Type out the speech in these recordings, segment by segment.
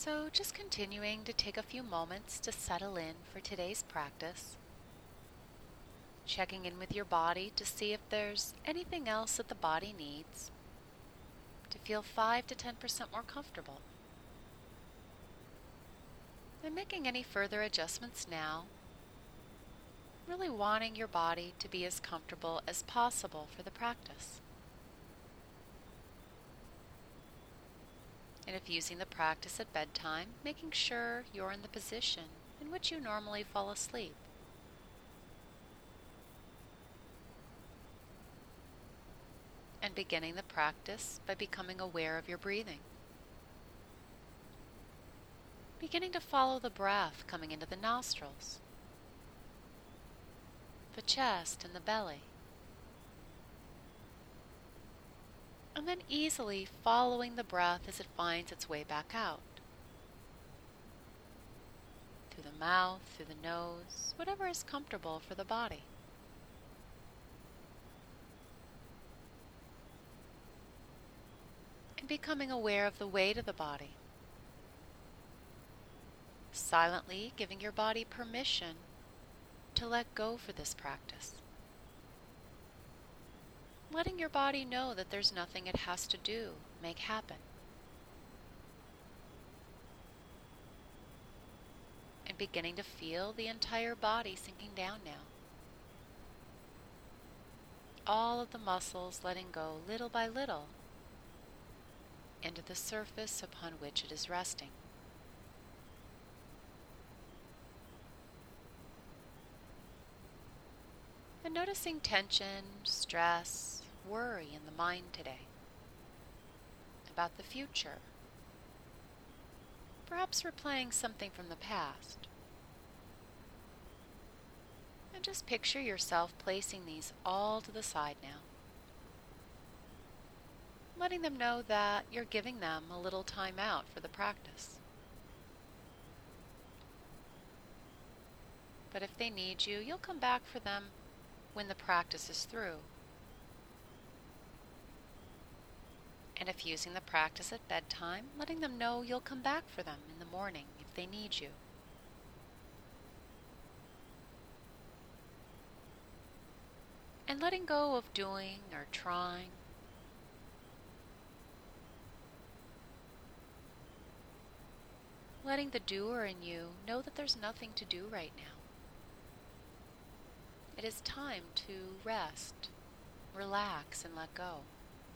So just continuing to take a few moments to settle in for today's practice, checking in with your body to see if there's anything else that the body needs to feel 5 to 10% more comfortable. And making any further adjustments now, really wanting your body to be as comfortable as possible for the practice. And if using the practice at bedtime, making sure you're in the position in which you normally fall asleep. And beginning the practice by becoming aware of your breathing. Beginning to follow the breath coming into the nostrils, the chest and the belly. And then easily following the breath as it finds its way back out. Through the mouth, through the nose, whatever is comfortable for the body. And becoming aware of the weight of the body. Silently giving your body permission to let go for this practice. Letting your body know that there's nothing it has to do, make happen. And beginning to feel the entire body sinking down now. All of the muscles letting go little by little into the surface upon which it is resting. And noticing tension, stress, worry in the mind today about the future. Perhaps replaying something from the past. And just picture yourself placing these all to the side now. Letting them know that you're giving them a little time out for the practice. But if they need you, you'll come back for them when the practice is through. And if using the practice at bedtime, letting them know you'll come back for them in the morning if they need you. And letting go of doing or trying. Letting the doer in you know that there's nothing to do right now. It is time to rest, relax, and let go.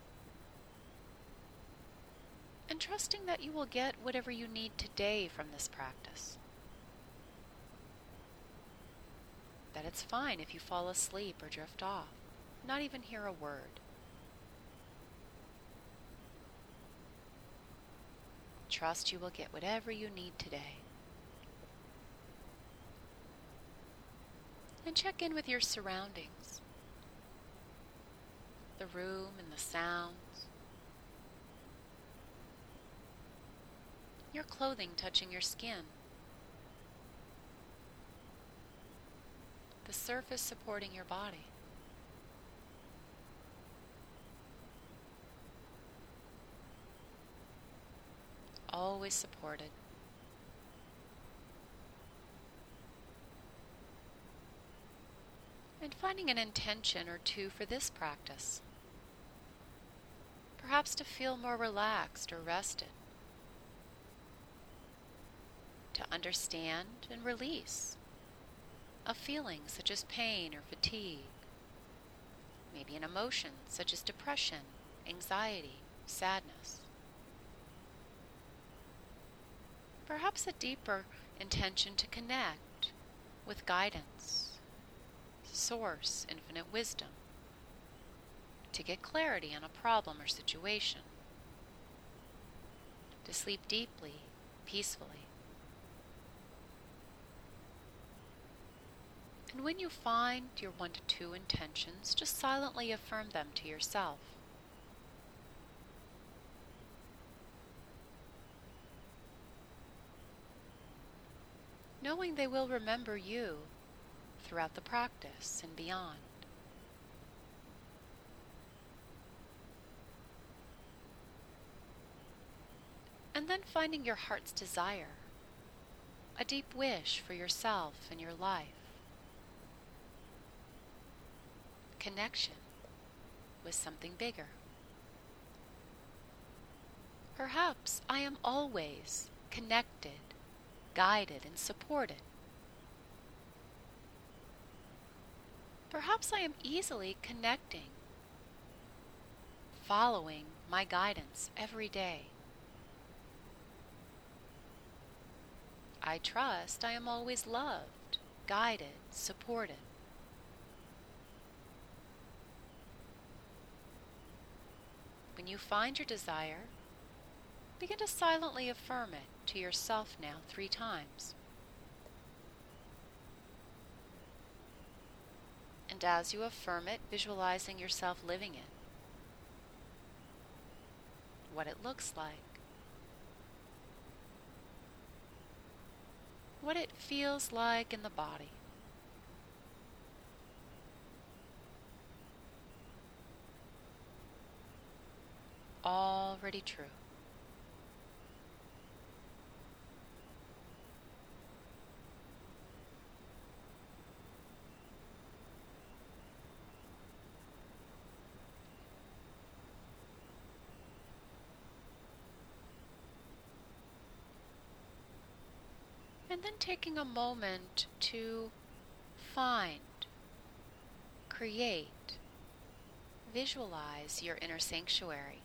And trusting that you will get whatever you need today from this practice. That it's fine if you fall asleep or drift off, not even hear a word. Trust you will get whatever you need today. And check in with your surroundings, the room and the sounds, your clothing touching your skin, the surface supporting your body. Always supported. And finding an intention or two for this practice. Perhaps to feel more relaxed or rested. To understand and release a feeling such as pain or fatigue. Maybe an emotion such as depression, anxiety, sadness. Perhaps a deeper intention to connect with guidance, source, infinite wisdom, to get clarity on a problem or situation, to sleep deeply, peacefully. And when you find your 1 to 2 intentions, just silently affirm them to yourself. Knowing they will remember you throughout the practice and beyond. And then then finding your heart's desire, a deep wish for yourself and your life. Connection with something bigger. Perhaps I am always connected, guided, and supported. Perhaps I am easily connecting, following my guidance every day. I trust I am always loved, guided, supported. When you find your desire, begin to silently affirm it to yourself now 3 times. And as you affirm it, visualizing yourself living it, what it looks like, what it feels like in the body. Already true. And then taking a moment to find, create, visualize your inner sanctuary.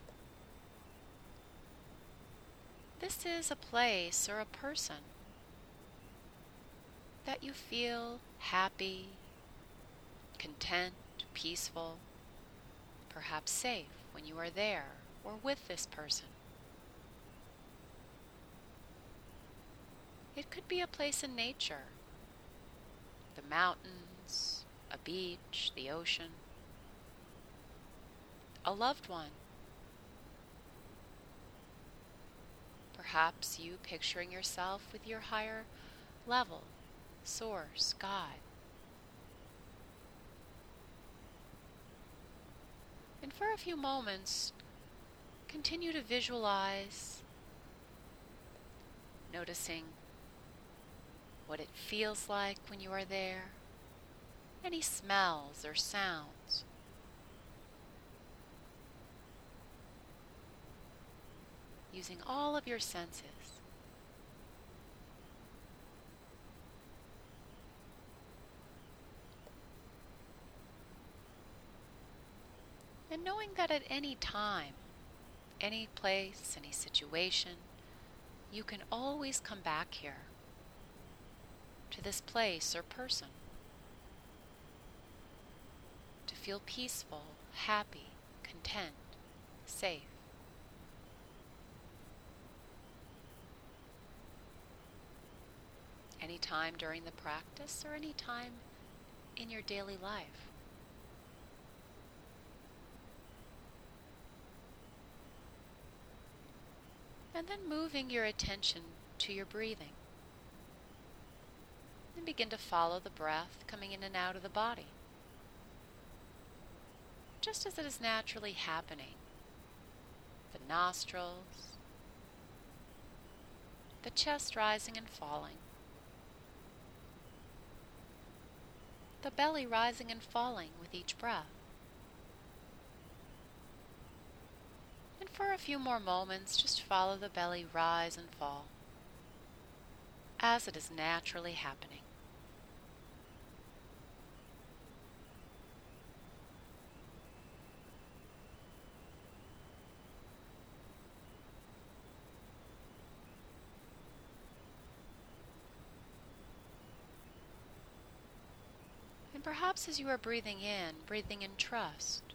This is a place or a person that you feel happy, content, peaceful, perhaps safe when you are there or with this person. It could be a place in nature, the mountains, a beach, the ocean, a loved one. Perhaps you picturing yourself with your higher level, source, God. And for a few moments, continue to visualize, noticing what it feels like when you are there, any smells or sounds. Using all of your senses. And knowing that at any time, any place, any situation, you can always come back here to this place or person to feel peaceful, happy, content, safe. Any time during the practice or any time in your daily life. And then moving your attention to your breathing. And begin to follow the breath coming in and out of the body, just as it is naturally happening. The nostrils, the chest rising and falling, the belly rising and falling with each breath. And for a few more moments, just follow the belly rise and fall, as it is naturally happening. And perhaps as you are breathing in trust.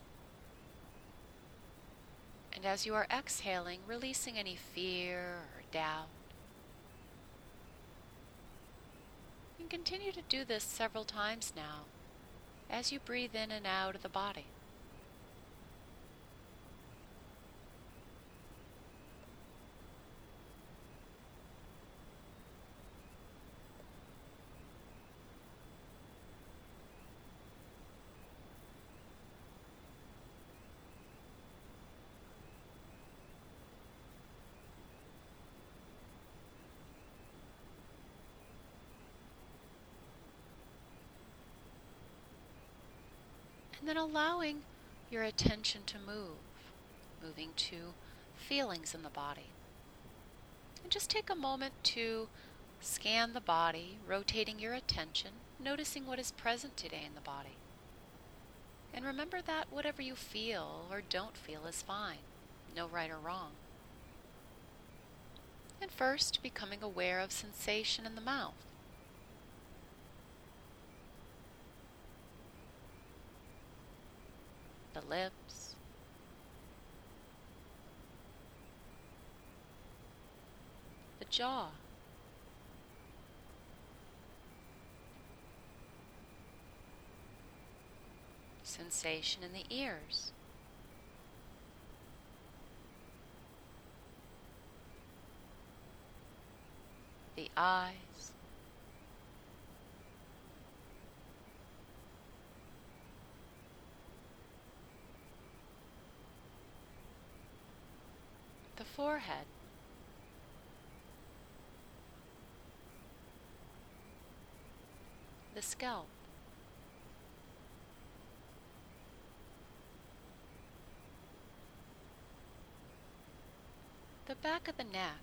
And as you are exhaling, releasing any fear or doubt. And continue to do this several times now as you breathe in and out of the body. And then allowing your attention to move, moving to feelings in the body. And just take a moment to scan the body, rotating your attention, noticing what is present today in the body. And remember that whatever you feel or don't feel is fine, no right or wrong. And first, becoming aware of sensation in the mouth. The lips. The jaw. Sensation in the ears. The eyes. The forehead. The scalp. The back of the neck.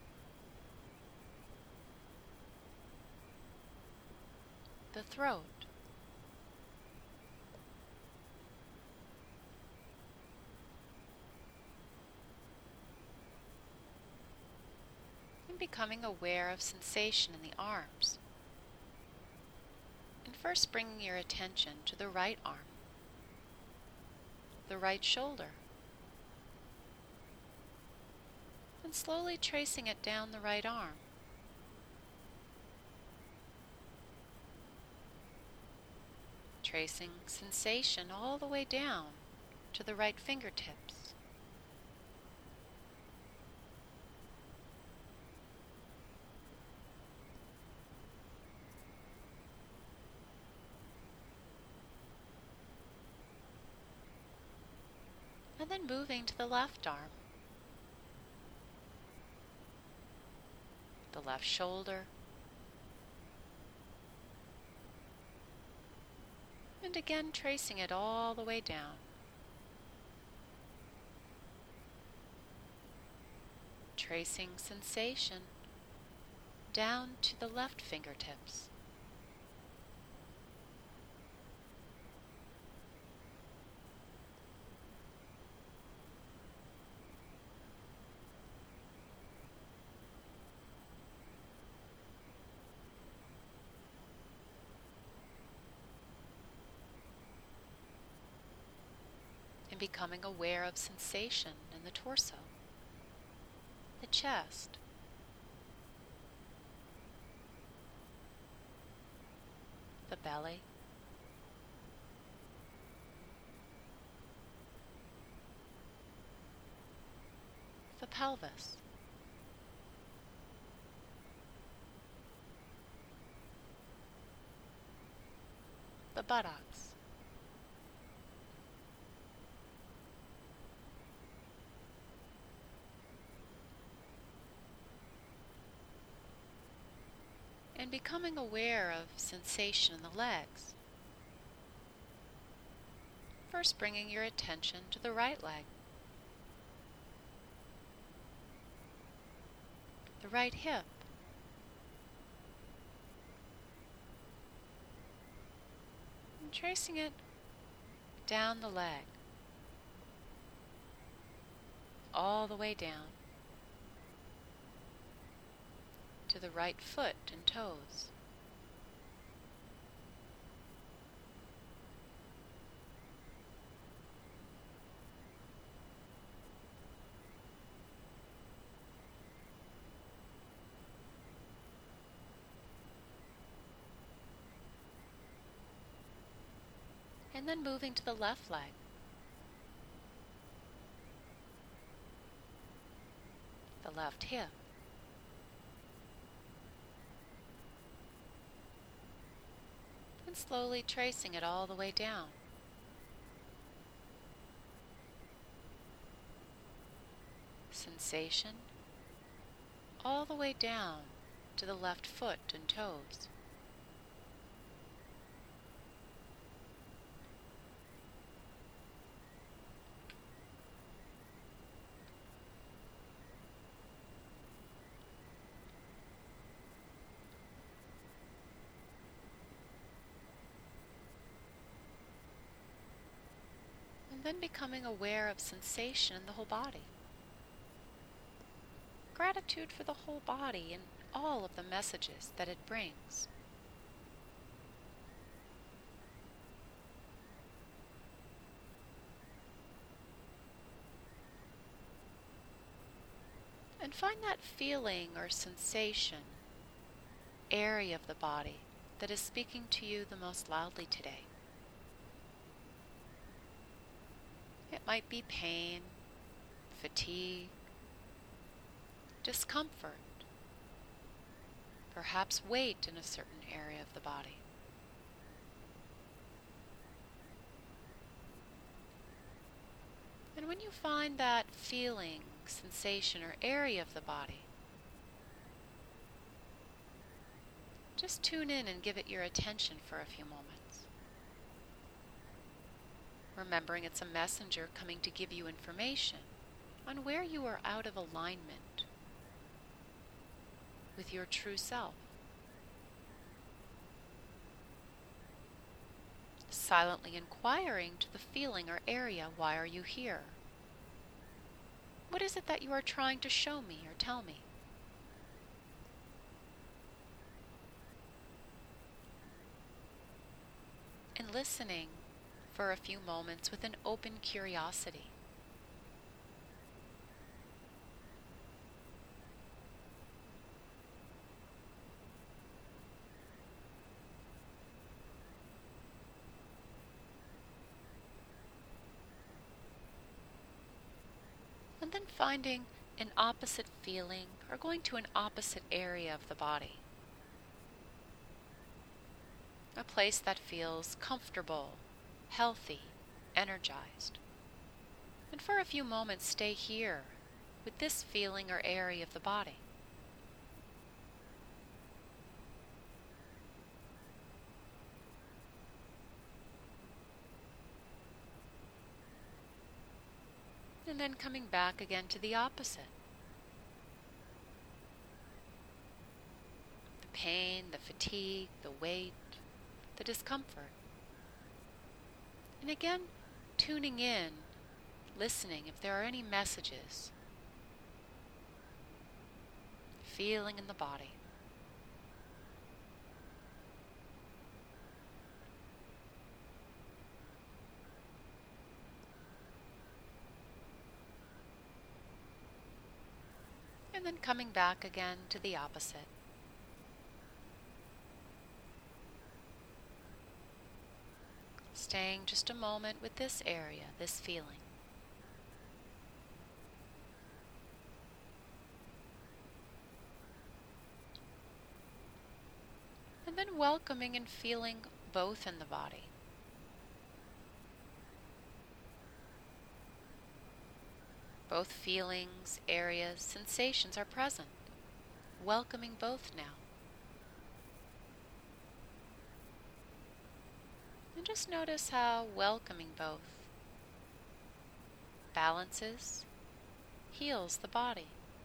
The throat. And becoming aware of sensation in the arms. And first bringing your attention to the right arm, the right shoulder, and slowly tracing it down the right arm. Tracing sensation all the way down to the right fingertips. And then moving to the left arm, the left shoulder, and again tracing it all the way down. Tracing sensation down to the left fingertips. And becoming aware of sensation in the torso, the chest, the belly, the pelvis, the buttocks, and becoming aware of sensation in the legs. First bringing your attention to the right leg, the right hip, and tracing it down the leg, all the way down to the right foot and toes. And then moving to the left leg, the left hip, and slowly tracing it all the way down. Sensation all the way down to the left foot and toes. then becoming aware of sensation in the whole body. Gratitude for the whole body and all of the messages that it brings. And find that feeling or sensation, area of the body that is speaking to you the most loudly today. It might be pain, fatigue, discomfort, perhaps weight in a certain area of the body. And when you find that feeling, sensation, or area of the body, just tune in and give it your attention for a few moments. Remembering it's a messenger coming to give you information on where you are out of alignment with your true self. Silently inquiring to the feeling or area, why are you here? What is it that you are trying to show me or tell me? And listening for a few moments with an open curiosity. And then finding an opposite feeling or going to an opposite area of the body. A place that feels comfortable, healthy, energized. And for a few moments stay here with this feeling or area of the body. And then coming back again to the opposite. The pain, the fatigue, the weight, the discomfort. And again, tuning in, listening if there are any messages. Feeling in the body. And then coming back again to the opposite. Staying just a moment with this area, this feeling. And then welcoming and feeling both in the body. Both feelings, areas, sensations are present. Welcoming both now. And just notice how welcoming both balances, heals the body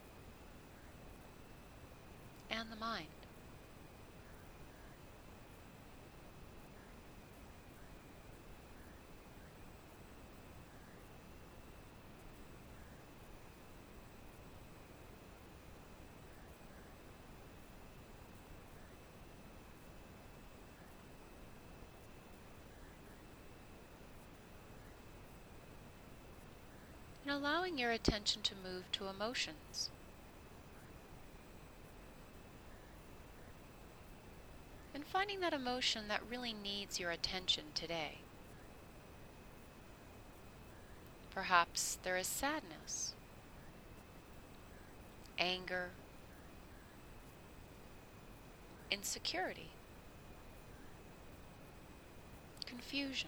and the mind. And allowing your attention to move to emotions. And finding that emotion that really needs your attention today. Perhaps there is sadness, anger, insecurity, confusion,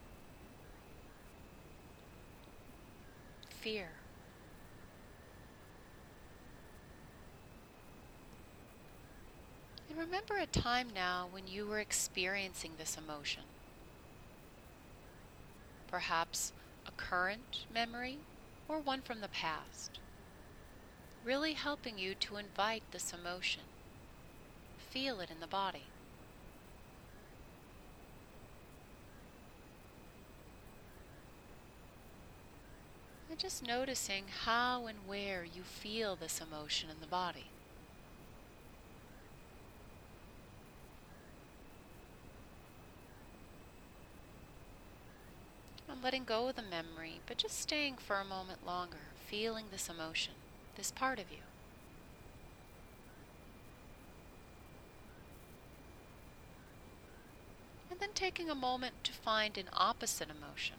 fear. And remember a time now when you were experiencing this emotion. Perhaps a current memory or one from the past. Really helping you to invite this emotion. Feel it in the body. And just noticing how and where you feel this emotion in the body. And letting go of the memory, but just staying for a moment longer, feeling this emotion, this part of you. And then taking a moment to find an opposite emotion.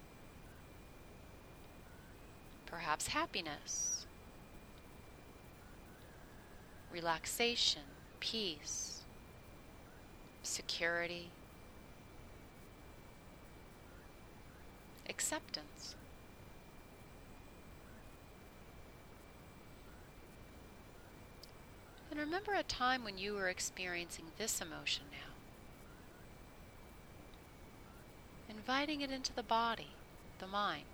Perhaps happiness, relaxation, peace, security, acceptance. And remember a time when you were experiencing this emotion now. Inviting it into the body, the mind.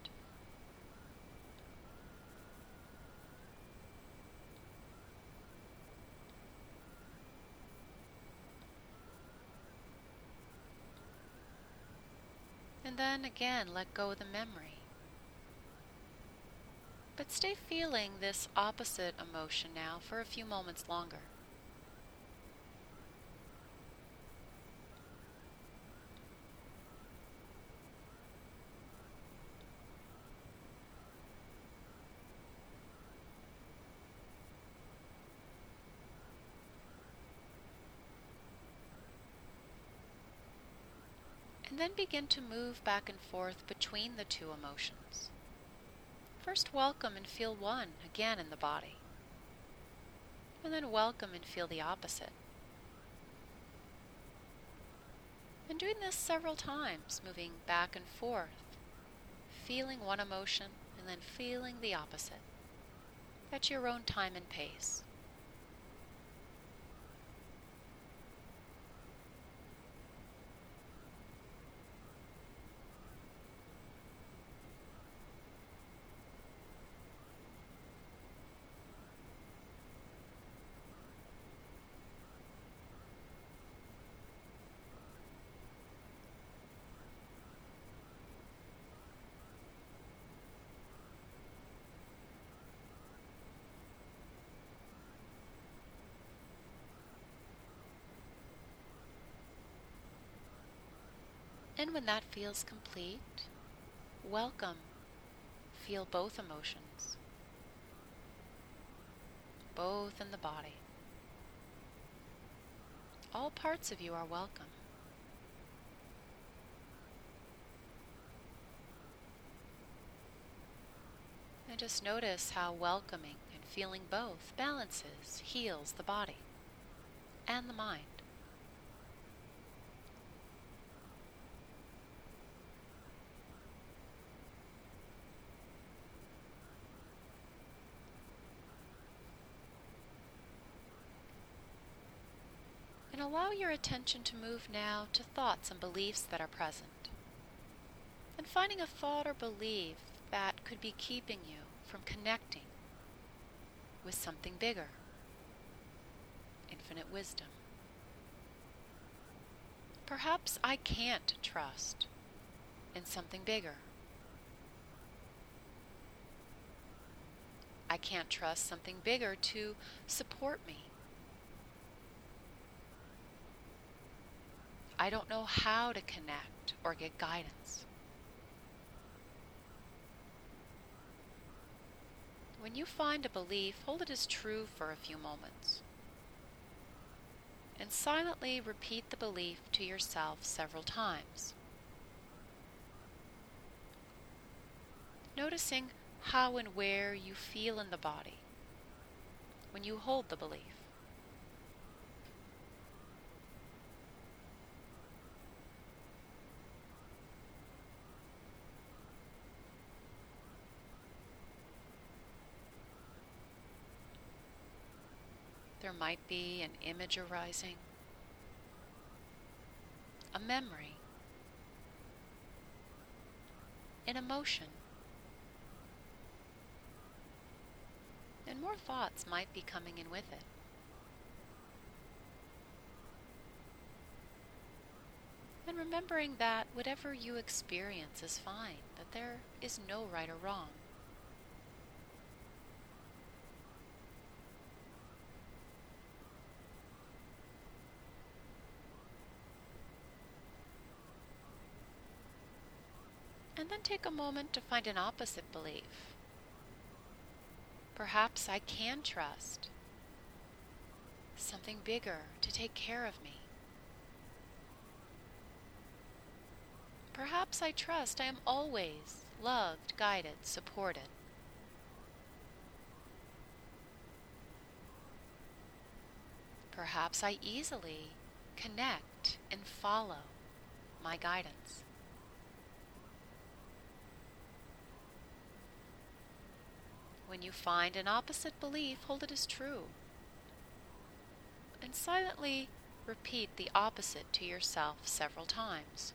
And then again, let go of the memory. But stay feeling this opposite emotion now for a few moments longer. And then begin to move back and forth between the two emotions. First welcome and feel one again in the body. And then welcome and feel the opposite. And doing this several times, moving back and forth, feeling one emotion and then feeling the opposite at your own time and pace. And when that feels complete, welcome. Feel both emotions, both in the body. All parts of you are welcome. And just notice how welcoming and feeling both balances, heals the body and the mind. And allow your attention to move now to thoughts and beliefs that are present. And finding a thought or belief that could be keeping you from connecting with something bigger, infinite wisdom. Perhaps I can't trust in something bigger. I can't trust something bigger to support me. I don't know how to connect or get guidance. When you find a belief, hold it as true for a few moments. And silently repeat the belief to yourself several times. Noticing how and where you feel in the body when you hold the belief. There might be an image arising, a memory, an emotion, and more thoughts might be coming in with it. And remembering that whatever you experience is fine, that there is no right or wrong. And then take a moment to find an opposite belief. Perhaps I can trust something bigger to take care of me. Perhaps I trust I am always loved, guided, supported. Perhaps I easily connect and follow my guidance. When you find an opposite belief, hold it as true. And silently repeat the opposite to yourself several times.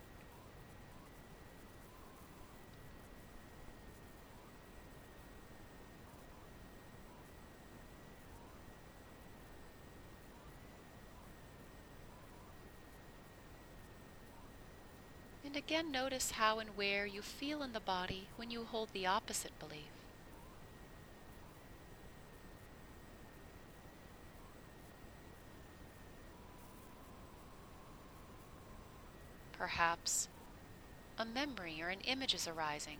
And again, notice how and where you feel in the body when you hold the opposite belief. Perhaps a memory or an image is arising.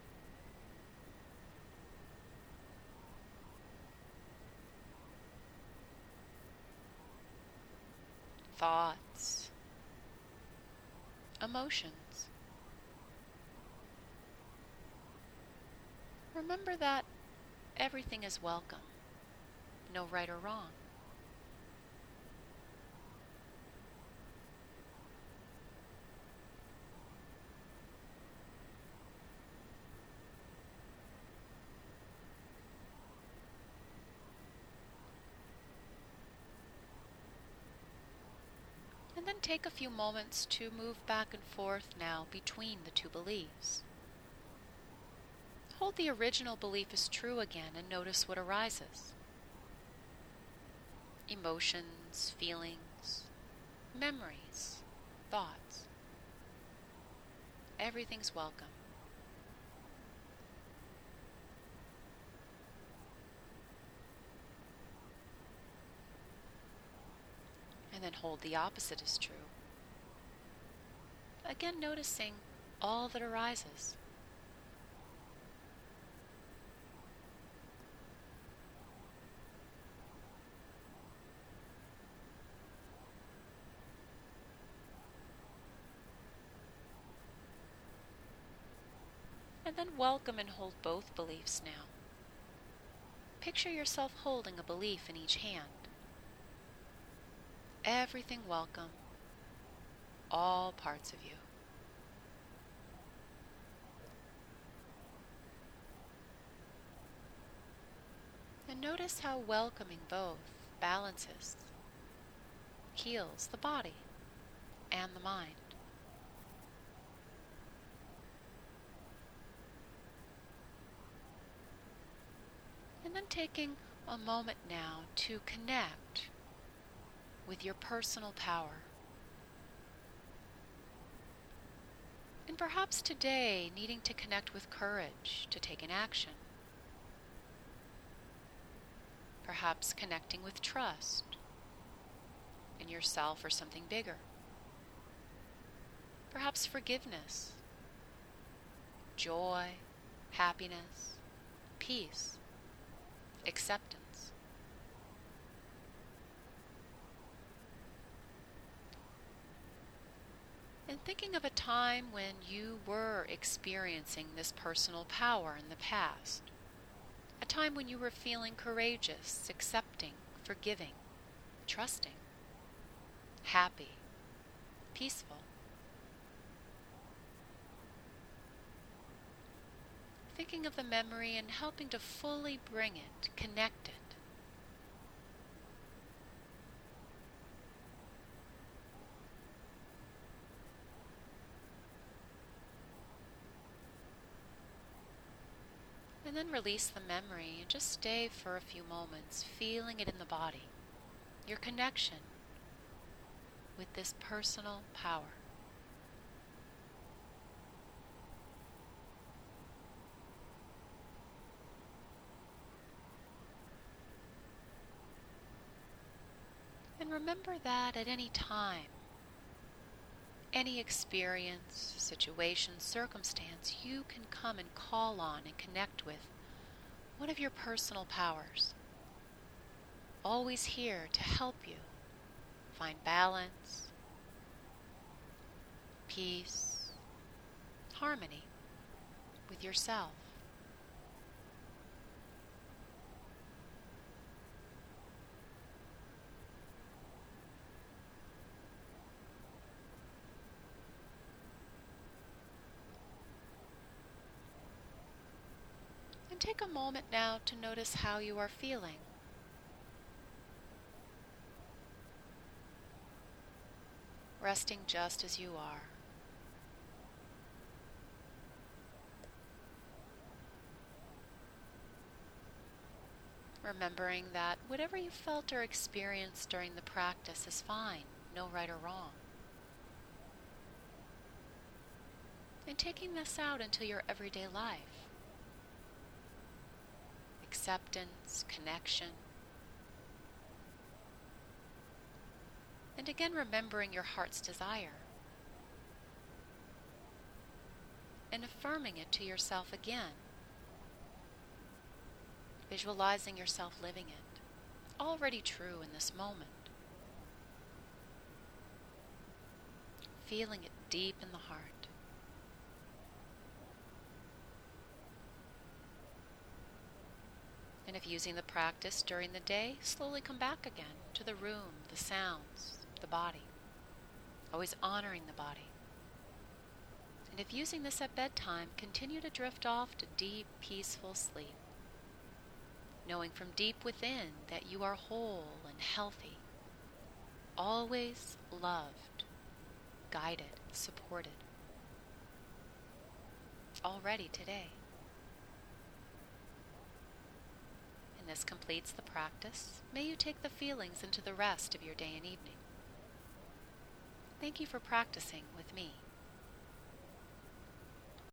Thoughts, emotions. Remember that everything is welcome, no right or wrong. And then take a few moments to move back and forth now between the two beliefs. Hold the original belief as true again and notice what arises. Emotions, feelings, memories, thoughts. Everything's welcome. And then hold the opposite as true. Again, noticing all that arises. And then welcome and hold both beliefs now. Picture yourself holding a belief in each hand. Everything welcome, all parts of you. And notice how welcoming both balances, heals the body and the mind. And then taking a moment now to connect with your personal power. And perhaps today needing to connect with courage to take an action. Perhaps connecting with trust in yourself or something bigger. Perhaps forgiveness, joy, happiness, peace, acceptance. And thinking of a time when you were experiencing this personal power in the past. A time when you were feeling courageous, accepting, forgiving, trusting, happy, peaceful. Thinking of the memory and helping to fully bring it, connect it. And then release the memory and just stay for a few moments, feeling it in the body. Your connection with this personal power. And remember that at any time Any experience, situation, circumstance you can come and call on and connect with one of your personal powers, always here to help you find balance, peace, harmony with yourself. And take a moment now to notice how you are feeling. Resting just as you are. Remembering that whatever you felt or experienced during the practice is fine, no right or wrong. And taking this out into your everyday life. Acceptance, connection. And again remembering your heart's desire. And affirming it to yourself again. Visualizing yourself living it, already true in this moment. Feeling it deep in the heart. And if using the practice during the day, slowly come back again to the room, the sounds, the body. Always honoring the body. And if using this at bedtime, continue to drift off to deep, peaceful sleep. Knowing from deep within that you are whole and healthy, always loved, guided, supported, already today. And this completes the practice. May you take the feelings into the rest of your day and evening. Thank you for practicing with me.